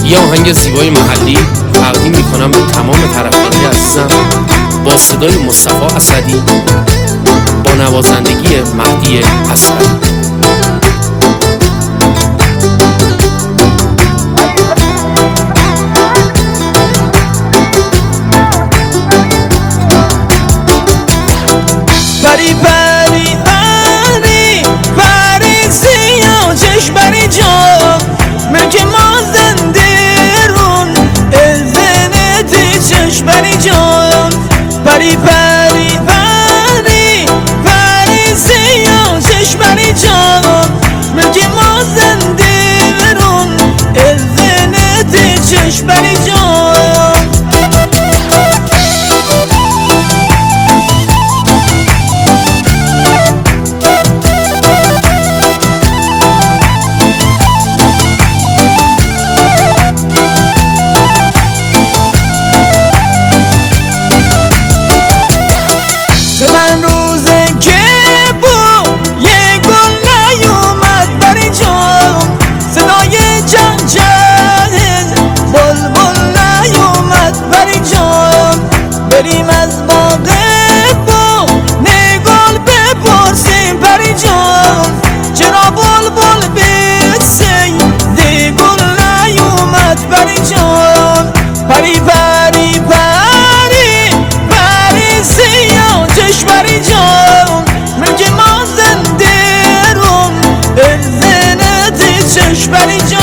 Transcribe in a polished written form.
یه آهنگ زیبای محلی تقدیم میکنم به تمام طرفدارای عزیزم با صدای مصطفی اسدی با نوازندگی مهدی اصغری. پری پری پری پری سیاه چشم پری جان ملک ما زنده رون ازنتی چشم پری جان پری پری پری پری سیاه چشم پری جان ملک ما زنده رون ازنتی چشم پری جان من روزه که بود یه گل نیومد بری جان صدای جنجل بلبل نیومد بری جان بریم از باغ بود نگل بپرسیم بری جان چرا بلبل بسی گل نیومد بری جان پری پری پری پری سیاه چشم پری جان ملک ما زنده رون ازنتی چشم پری جان